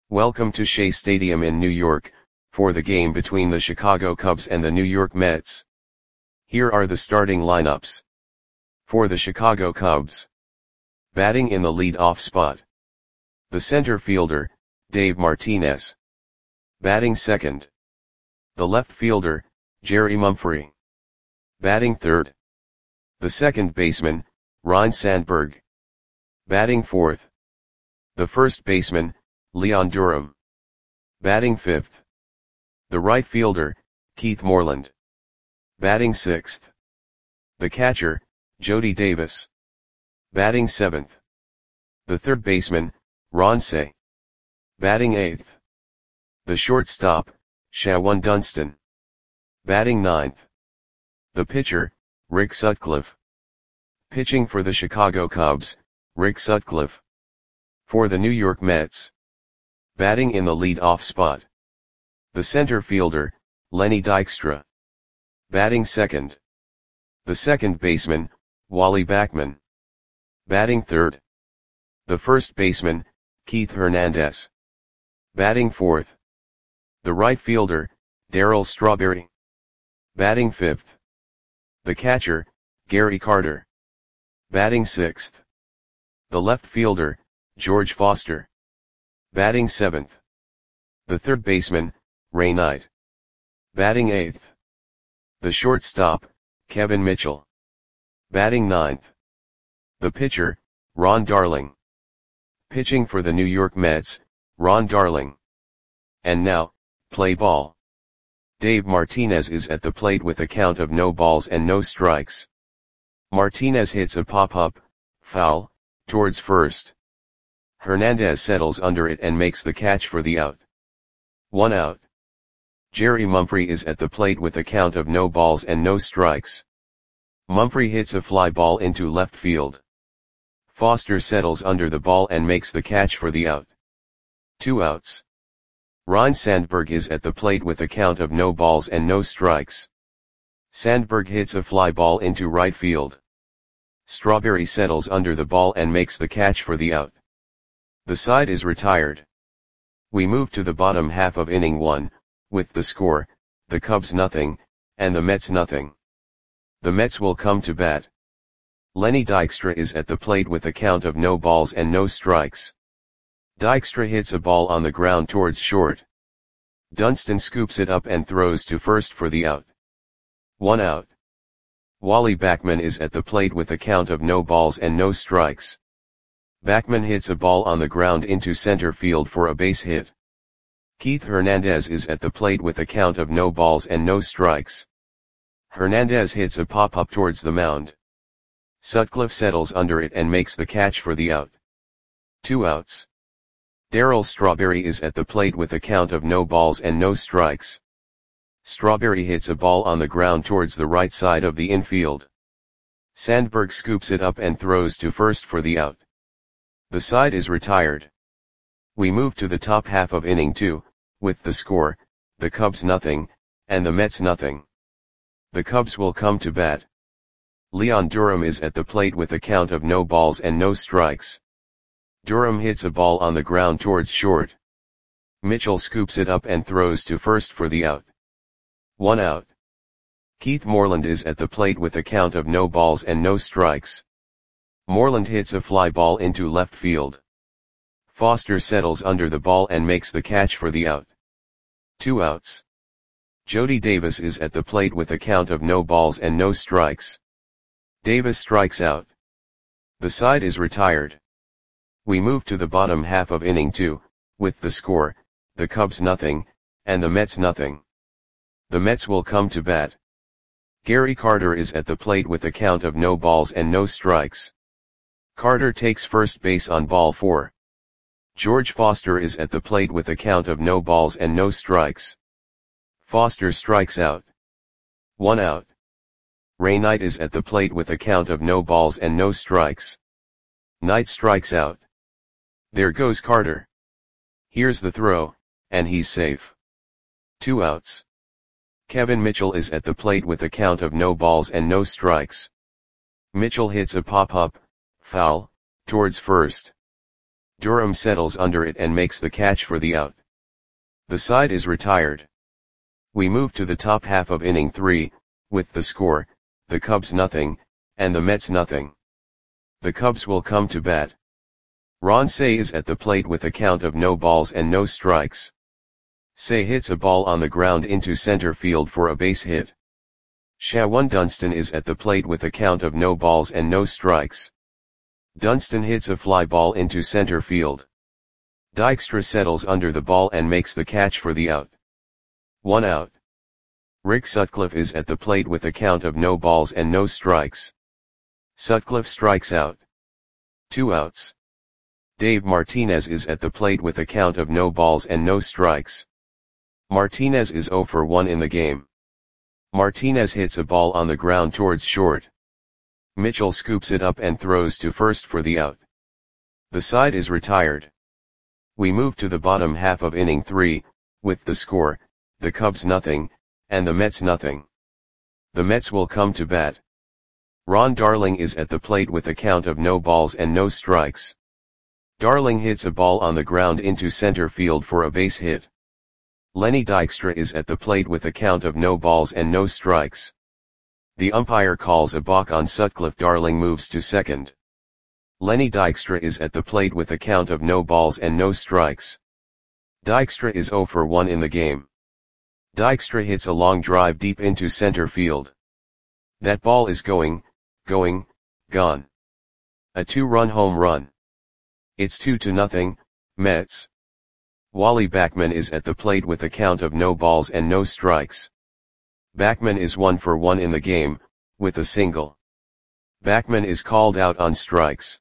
Welcome to Shea Stadium in New York, for the game between the Chicago Cubs and the New York Mets. Here are the starting lineups. For the Chicago Cubs. Batting in the lead-off spot. The center fielder, Dave Martinez. Batting second. The left fielder, Jerry Mumphrey. Batting third. The second baseman, Ryne Sandberg. Batting fourth. The first baseman, Leon Durham. Batting fifth. The right fielder, Keith Moreland. Batting sixth. The catcher, Jody Davis. Batting seventh. The third baseman, Ron Cey. Batting eighth. The shortstop, Shawon Dunston. Batting ninth. The pitcher, Rick Sutcliffe. Pitching for the Chicago Cubs, Rick Sutcliffe. For the New York Mets. Batting in the lead-off spot. The center fielder, Lenny Dykstra. Batting second. The second baseman, Wally Backman. Batting third. The first baseman, Keith Hernandez. Batting fourth. The right fielder, Darryl Strawberry. Batting fifth. The catcher, Gary Carter. Batting sixth. The left fielder, George Foster. Batting seventh. The third baseman, Ray Knight. Batting eighth. The shortstop, Kevin Mitchell. Batting ninth. The pitcher, Ron Darling. Pitching for the New York Mets, Ron Darling. And now, play ball. Dave Martinez is at the plate with a count of no balls and no strikes. Martinez hits a pop-up, foul, towards first. Hernandez settles under it and makes the catch for the out. 1 out. Jerry Mumphrey is at the plate with a count of no balls and no strikes. Mumphrey hits a fly ball into left field. Foster settles under the ball and makes the catch for the out. 2 outs. Ryne Sandberg is at the plate with a count of no balls and no strikes. Sandberg hits a fly ball into right field. Strawberry settles under the ball and makes the catch for the out. The side is retired. We move to the bottom half of inning 1, with the score, the Cubs nothing, and the Mets nothing. The Mets will come to bat. Lenny Dykstra is at the plate with a count of no balls and no strikes. Dykstra hits a ball on the ground towards short. Dunston scoops it up and throws to first for the out. 1 out. Wally Backman is at the plate with a count of no balls and no strikes. Backman hits a ball on the ground into center field for a base hit. Keith Hernandez is at the plate with a count of no balls and no strikes. Hernandez hits a pop-up towards the mound. Sutcliffe settles under it and makes the catch for the out. 2 outs. Darryl Strawberry is at the plate with a count of no balls and no strikes. Strawberry hits a ball on the ground towards the right side of the infield. Sandberg scoops it up and throws to first for the out. The side is retired. We move to the top half of inning 2, with the score, the Cubs nothing, and the Mets nothing. The Cubs will come to bat. Leon Durham is at the plate with a count of no balls and no strikes. Durham hits a ball on the ground towards short. Mitchell scoops it up and throws to first for the out. 1 out. Keith Moreland is at the plate with a count of no balls and no strikes. Moreland hits a fly ball into left field. Foster settles under the ball and makes the catch for the out. 2 outs. Jody Davis is at the plate with a count of no balls and no strikes. Davis strikes out. The side is retired. We move to the bottom half of inning 2, with the score, the Cubs nothing, and the Mets nothing. The Mets will come to bat. Gary Carter is at the plate with a count of no balls and no strikes. Carter takes first base on ball 4. George Foster is at the plate with a count of no balls and no strikes. Foster strikes out. 1 out. Ray Knight is at the plate with a count of no balls and no strikes. Knight strikes out. There goes Carter. Here's the throw, and he's safe. 2 outs. Kevin Mitchell is at the plate with a count of no balls and no strikes. Mitchell hits a pop-up, foul, towards first. Durham settles under it and makes the catch for the out. The side is retired. We move to the top half of inning 3, with the score, the Cubs nothing, and the Mets nothing. The Cubs will come to bat. Ron Cey is at the plate with a count of no balls and no strikes. Cey hits a ball on the ground into center field for a base hit. Shawan Dunston is at the plate with a count of no balls and no strikes. Dunston hits a fly ball into center field. Dykstra settles under the ball and makes the catch for the out. 1 out. Rick Sutcliffe is at the plate with a count of no balls and no strikes. Sutcliffe strikes out. 2 outs. Dave Martinez is at the plate with a count of no balls and no strikes. Martinez is 0 for 1 in the game. Martinez hits a ball on the ground towards short. Mitchell scoops it up and throws to first for the out. The side is retired. We move to the bottom half of inning 3, with the score, the Cubs nothing, and the Mets nothing. The Mets will come to bat. Ron Darling is at the plate with a count of no balls and no strikes. Darling hits a ball on the ground into center field for a base hit. Lenny Dykstra is at the plate with a count of no balls and no strikes. The umpire calls a balk on Sutcliffe. Darling moves to second. Lenny Dykstra is at the plate with a count of no balls and no strikes. Dykstra is 0 for 1 in the game. Dykstra hits a long drive deep into center field. That ball is gone. A 2-run home run. It's 2-0, Mets. Wally Backman is at the plate with a count of no balls and no strikes. Backman is 1 for 1 in the game, with a single. Backman is called out on strikes.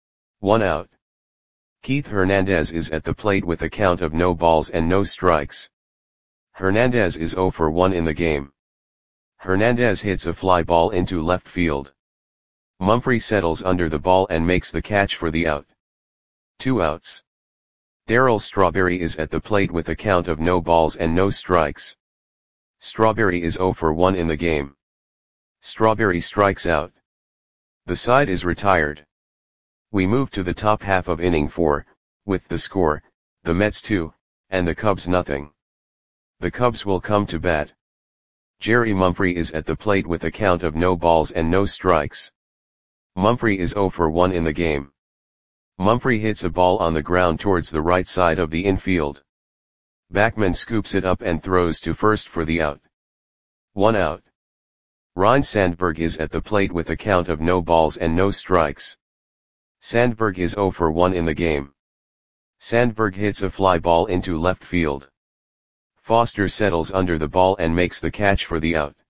1 out. Keith Hernandez is at the plate with a count of no balls and no strikes. Hernandez is 0 for 1 in the game. Hernandez hits a fly ball into left field. Mumphrey settles under the ball and makes the catch for the out. 2 outs. Darryl Strawberry is at the plate with a count of no balls and no strikes. Strawberry is 0 for 1 in the game. Strawberry strikes out. The side is retired. We move to the top half of inning 4, with the score, the Mets 2, and the Cubs nothing. The Cubs will come to bat. Jerry Mumphrey is at the plate with a count of no balls and no strikes. Mumphrey is 0 for 1 in the game. Mumphrey hits a ball on the ground towards the right side of the infield. Backman scoops it up and throws to first for the out. 1 out. Ryne Sandberg is at the plate with a count of no balls and no strikes. Sandberg is 0 for 1 in the game. Sandberg hits a fly ball into left field. Foster settles under the ball and makes the catch for the out.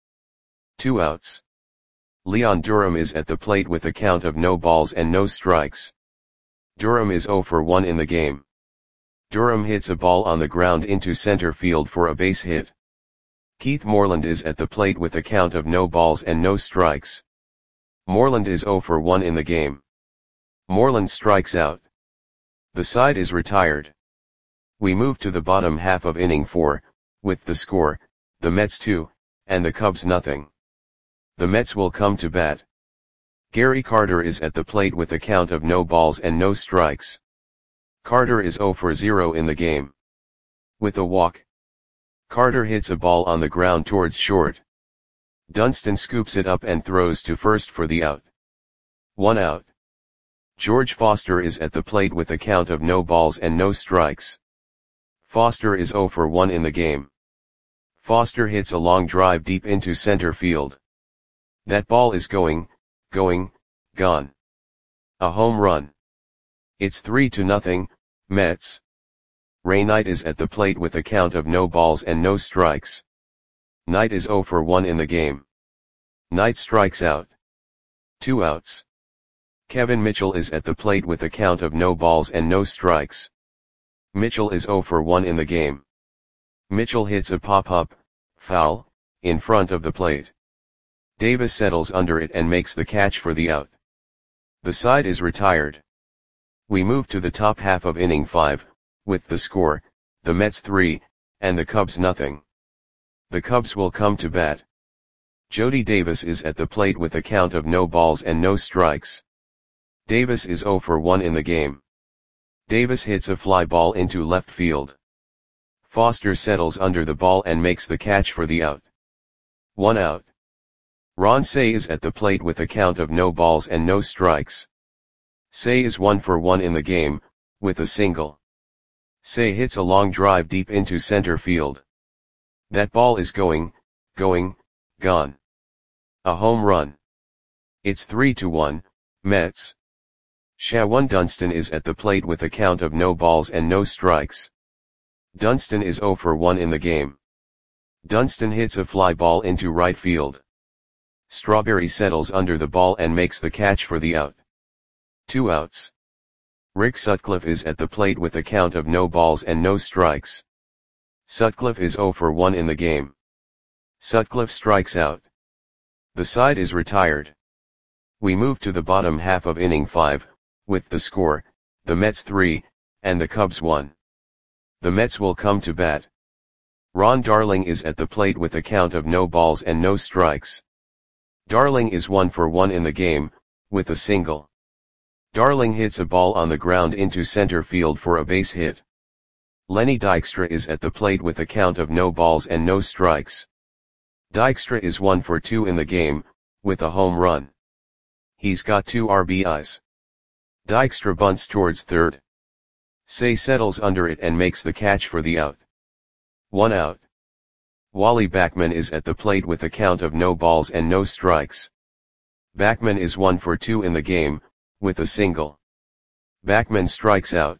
2 outs. Leon Durham is at the plate with a count of no balls and no strikes. Durham is 0 for 1 in the game. Durham hits a ball on the ground into center field for a base hit. Keith Moreland is at the plate with a count of no balls and no strikes. Moreland is 0 for 1 in the game. Moreland strikes out. The side is retired. We move to the bottom half of inning 4, with the score, the Mets 2, and the Cubs nothing. The Mets will come to bat. Gary Carter is at the plate with a count of no balls and no strikes. Carter is 0 for 0 in the game. With a walk. Carter hits a ball on the ground towards short. Dunston scoops it up and throws to first for the out. 1 out. George Foster is at the plate with a count of no balls and no strikes. Foster is 0 for 1 in the game. Foster hits a long drive deep into center field. That ball is gone. A home run. It's 3-0, Mets. Ray Knight is at the plate with a count of no balls and no strikes. Knight is 0 for 1 in the game. Knight strikes out. 2 outs. Kevin Mitchell is at the plate with a count of no balls and no strikes. Mitchell is 0 for 1 in the game. Mitchell hits a pop-up, foul, in front of the plate. Davis settles under it and makes the catch for the out. The side is retired. We move to the top half of inning 5, with the score, the Mets 3, and the Cubs nothing. The Cubs will come to bat. Jody Davis is at the plate with a count of no balls and no strikes. Davis is 0 for 1 in the game. Davis hits a fly ball into left field. Foster settles under the ball and makes the catch for the out. 1 out. Ron Cey is at the plate with a count of no balls and no strikes. Cey is 1 for 1 in the game, with a single. Cey hits a long drive deep into center field. That ball is gone. A home run. It's 3-1, Mets. Shawan Dunston is at the plate with a count of no balls and no strikes. Dunston is 0 for 1 in the game. Dunston hits a fly ball into right field. Strawberry settles under the ball and makes the catch for the out. 2 outs. Rick Sutcliffe is at the plate with a count of no balls and no strikes. Sutcliffe is 0 for 1 in the game. Sutcliffe strikes out. The side is retired. We move to the bottom half of inning 5, with the score, the Mets 3, and the Cubs 1. The Mets will come to bat. Ron Darling is at the plate with a count of no balls and no strikes. Darling is 1 for 1 in the game, with a single. Darling hits a ball on the ground into center field for a base hit. Lenny Dykstra is at the plate with a count of no balls and no strikes. Dykstra is 1 for 2 in the game, with a home run. He's got 2 RBIs. Dykstra bunts towards third. Cey settles under it and makes the catch for the out. 1 out. Wally Backman is at the plate with a count of no balls and no strikes. Backman is 1 for 2 in the game, with a single. Backman strikes out.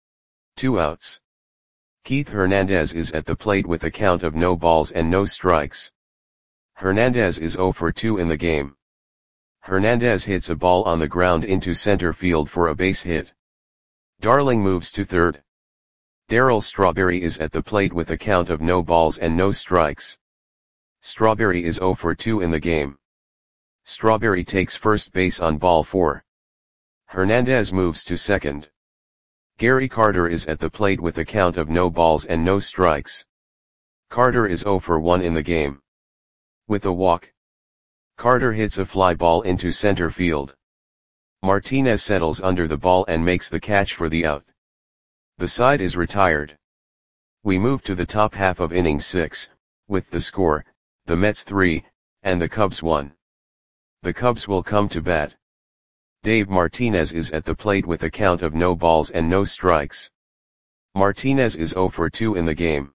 2 outs. Keith Hernandez is at the plate with a count of no balls and no strikes. Hernandez is 0 for 2 in the game. Hernandez hits a ball on the ground into center field for a base hit. Darling moves to third. Darryl Strawberry is at the plate with a count of no balls and no strikes. Strawberry is 0 for 2 in the game. Strawberry takes first base on ball 4. Hernandez moves to second. Gary Carter is at the plate with a count of no balls and no strikes. Carter is 0 for 1 in the game. With a walk. Carter hits a fly ball into center field. Martinez settles under the ball and makes the catch for the out. The side is retired. We move to the top half of inning 6, with the score, the Mets 3, and the Cubs 1. The Cubs will come to bat. Dave Martinez is at the plate with a count of no balls and no strikes. Martinez is 0 for 2 in the game.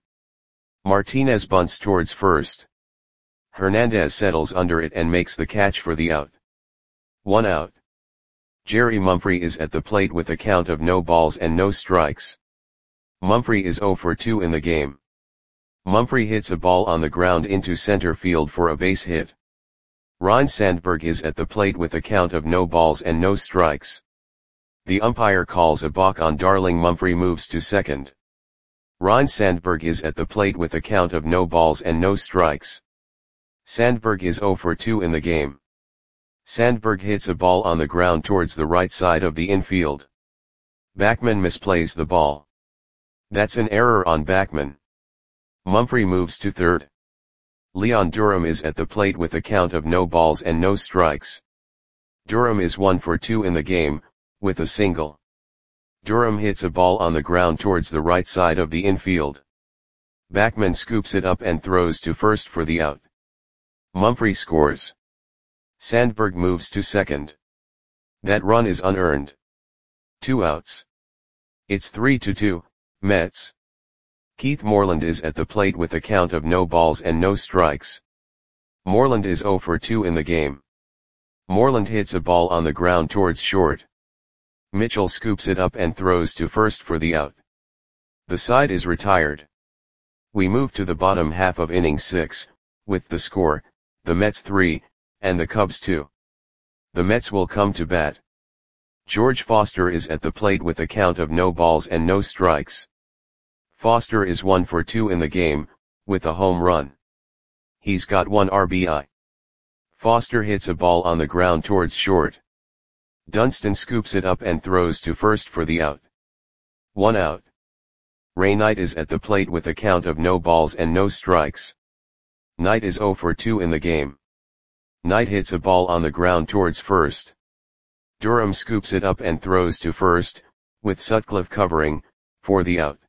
Martinez bunts towards first. Hernandez settles under it and makes the catch for the out. 1 out. Jerry Mumphrey is at the plate with a count of no balls and no strikes. Mumphrey is 0 for 2 in the game. Mumphrey hits a ball on the ground into center field for a base hit. Ryne Sandberg is at the plate with a count of no balls and no strikes. The umpire calls a balk on Darling. Mumphrey moves to second. Ryne Sandberg is at the plate with a count of no balls and no strikes. Sandberg is 0 for 2 in the game. Sandberg hits a ball on the ground towards the right side of the infield. Backman misplays the ball. That's an error on Backman. Mumphrey moves to third. Leon Durham is at the plate with a count of no balls and no strikes. Durham is 1 for 2 in the game, with a single. Durham hits a ball on the ground towards the right side of the infield. Backman scoops it up and throws to first for the out. Mumphrey scores. Sandberg moves to second. That run is unearned. 2 outs. It's 3-2, Mets. Keith Moreland is at the plate with a count of no balls and no strikes. Moreland is 0 for 2 in the game. Moreland hits a ball on the ground towards short. Mitchell scoops it up and throws to first for the out. The side is retired. We move to the bottom half of inning 6, with the score, the Mets 3, and the Cubs 2. The Mets will come to bat. George Foster is at the plate with a count of no balls and no strikes. Foster is 1 for 2 in the game, with a home run. He's got 1 RBI. Foster hits a ball on the ground towards short. Dunston scoops it up and throws to first for the out. 1 out. Ray Knight is at the plate with a count of no balls and no strikes. Knight is 0 for 2 in the game. Knight hits a ball on the ground towards first. Durham scoops it up and throws to first, with Sutcliffe covering, for the out.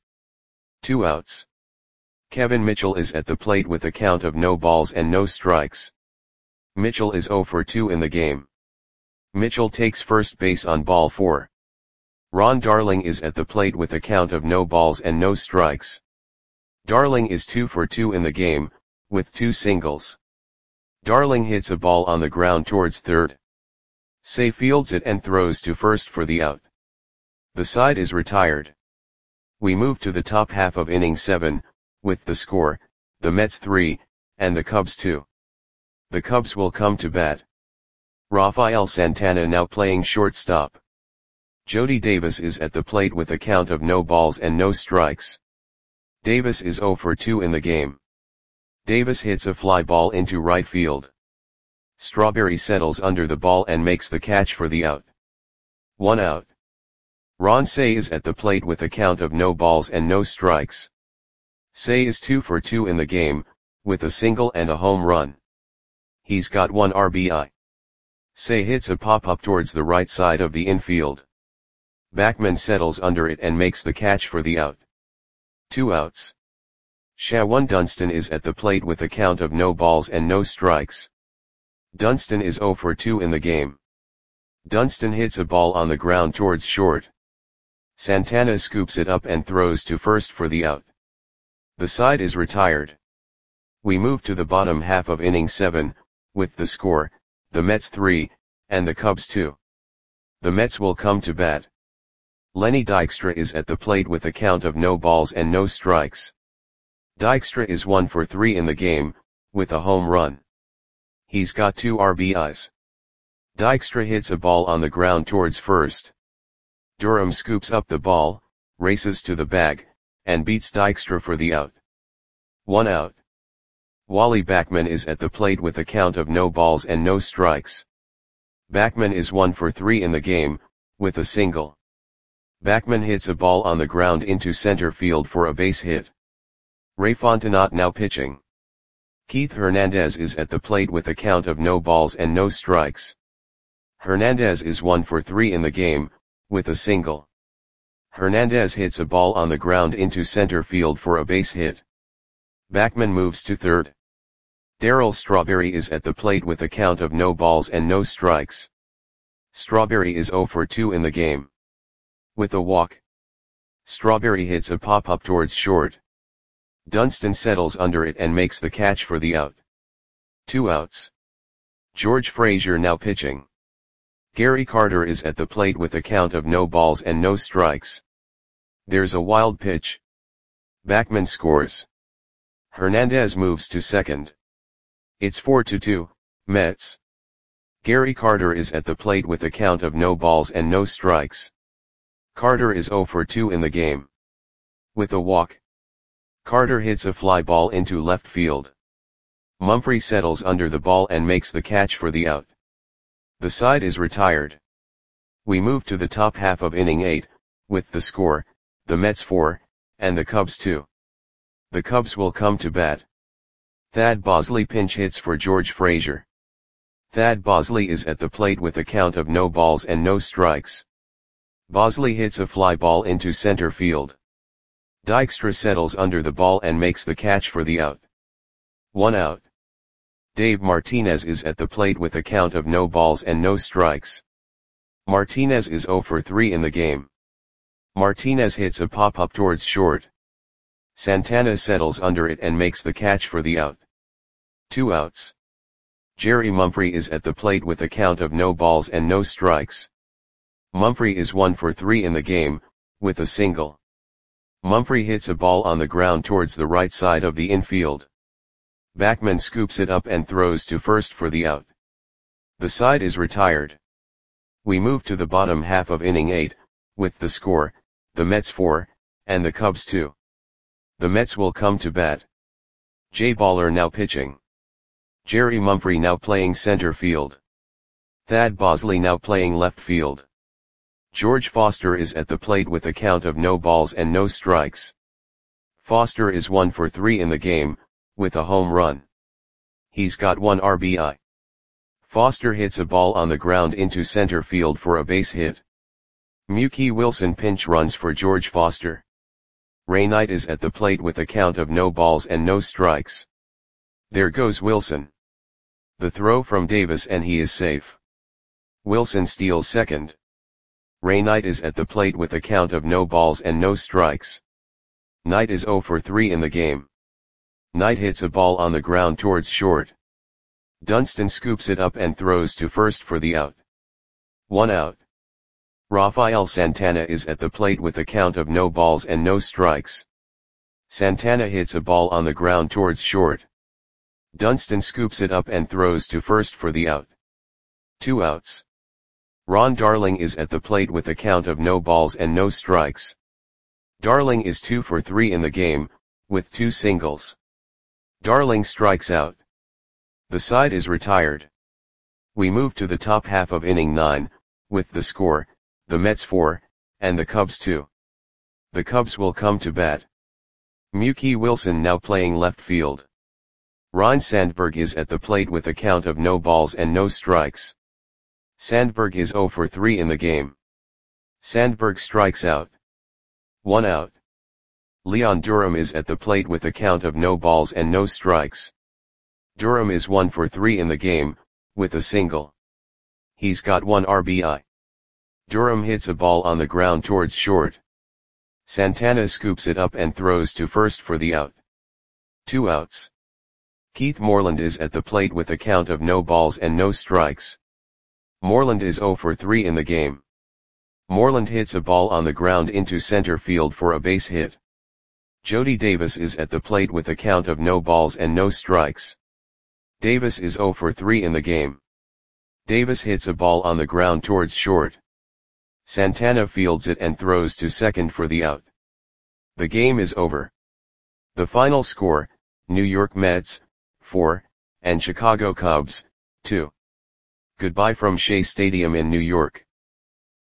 2 outs. Kevin Mitchell is at the plate with a count of no balls and no strikes. Mitchell is 0 for 2 in the game. Mitchell takes first base on ball 4. Ron Darling is at the plate with a count of no balls and no strikes. Darling is 2 for 2 in the game, with 2 singles. Darling hits a ball on the ground towards third. Say fields it and throws to first for the out. The side is retired. We move to the top half of inning 7, with the score, the Mets 3, and the Cubs 2. The Cubs will come to bat. Rafael Santana now playing shortstop. Jody Davis is at the plate with a count of no balls and no strikes. Davis is 0 for 2 in the game. Davis hits a fly ball into right field. Strawberry settles under the ball and makes the catch for the out. 1 out. Ron Cey is at the plate with a count of no balls and no strikes. Cey is 2 for 2 in the game, with a single and a home run. He's got 1 RBI. Cey hits a pop-up towards the right side of the infield. Backman settles under it and makes the catch for the out. 2 outs. Shawan Dunston is at the plate with a count of no balls and no strikes. Dunston is 0 for 2 in the game. Dunston hits a ball on the ground towards short. Santana scoops it up and throws to first for the out. The side is retired. We move to the bottom half of inning 7, with the score, the Mets 3, and the Cubs 2. The Mets will come to bat. Lenny Dykstra is at the plate with a count of no balls and no strikes. Dykstra is 1 for 3 in the game, with a home run. He's got 2 RBIs. Dykstra hits a ball on the ground towards first. Durham scoops up the ball, races to the bag, and beats Dykstra for the out. 1 out. Wally Backman is at the plate with a count of no balls and no strikes. Backman is 1 for 3 in the game, with a single. Backman hits a ball on the ground into center field for a base hit. Ray Fontenot now pitching. Keith Hernandez is at the plate with a count of no balls and no strikes. Hernandez is 1 for 3 in the game, with a single. Hernandez hits a ball on the ground into center field for a base hit. Backman moves to third. Darryl Strawberry is at the plate with a count of no balls and no strikes. Strawberry is 0 for 2 in the game. With a walk. Strawberry hits a pop-up towards short. Dunston settles under it and makes the catch for the out. 2 outs. George Frazier now pitching. Gary Carter is at the plate with a count of no balls and no strikes. There's a wild pitch. Backman scores. Hernandez moves to second. It's 4-2, Mets. Gary Carter is at the plate with a count of no balls and no strikes. Carter is 0 for 2 in the game. With a walk. Carter hits a fly ball into left field. Mumphrey settles under the ball and makes the catch for the out. The side is retired. We move to the top half of inning 8, with the score, the Mets 4, and the Cubs 2. The Cubs will come to bat. Thad Bosley pinch hits for George Frazier. Thad Bosley is at the plate with a count of no balls and no strikes. Bosley hits a fly ball into center field. Dykstra settles under the ball and makes the catch for the out. 1 out. Dave Martinez is at the plate with a count of no balls and no strikes. Martinez is 0 for 3 in the game. Martinez hits a pop-up towards short. Santana settles under it and makes the catch for the out. 2 outs. Jerry Mumphrey is at the plate with a count of no balls and no strikes. Mumphrey is 1 for 3 in the game, with a single. Mumphrey hits a ball on the ground towards the right side of the infield. Backman scoops it up and throws to first for the out. The side is retired. We move to the bottom half of inning 8, with the score, the Mets 4, and the Cubs 2. The Mets will come to bat. Jay Baller now pitching. Jerry Mumphrey now playing center field. Thad Bosley now playing left field. George Foster is at the plate with a count of no balls and no strikes. Foster is 1 for 3 in the game, with a home run. He's got 1 RBI. Foster hits a ball on the ground into center field for a base hit. Mookie Wilson pinch runs for George Foster. Ray Knight is at the plate with a count of no balls and no strikes. There goes Wilson. The throw from Davis and he is safe. Wilson steals second. Ray Knight is at the plate with a count of no balls and no strikes. Knight is 0 for 3 in the game. Knight hits a ball on the ground towards short. Dunston scoops it up and throws to first for the out. 1 out. Rafael Santana is at the plate with a count of no balls and no strikes. Santana hits a ball on the ground towards short. Dunston scoops it up and throws to first for the out. 2 outs. Ron Darling is at the plate with a count of no balls and no strikes. Darling is 2 for 3 in the game, with 2 singles. Darling strikes out. The side is retired. We move to the top half of inning 9, with the score, the Mets 4, and the Cubs 2. The Cubs will come to bat. Mookie Wilson now playing left field. Ryne Sandberg is at the plate with a count of no balls and no strikes. Sandberg is 0 for 3 in the game. Sandberg strikes out. 1 out. Leon Durham is at the plate with a count of no balls and no strikes. Durham is 1 for 3 in the game, with a single. He's got 1 RBI. Durham hits a ball on the ground towards short. Santana scoops it up and throws to first for the out. 2 outs. Keith Moreland is at the plate with a count of no balls and no strikes. Moreland is 0 for 3 in the game. Moreland hits a ball on the ground into center field for a base hit. Jody Davis is at the plate with a count of no balls and no strikes. Davis is 0 for 3 in the game. Davis hits a ball on the ground towards short. Santana fields it and throws to second for the out. The game is over. The final score, New York Mets, 4, and Chicago Cubs, 2. Goodbye from Shea Stadium in New York.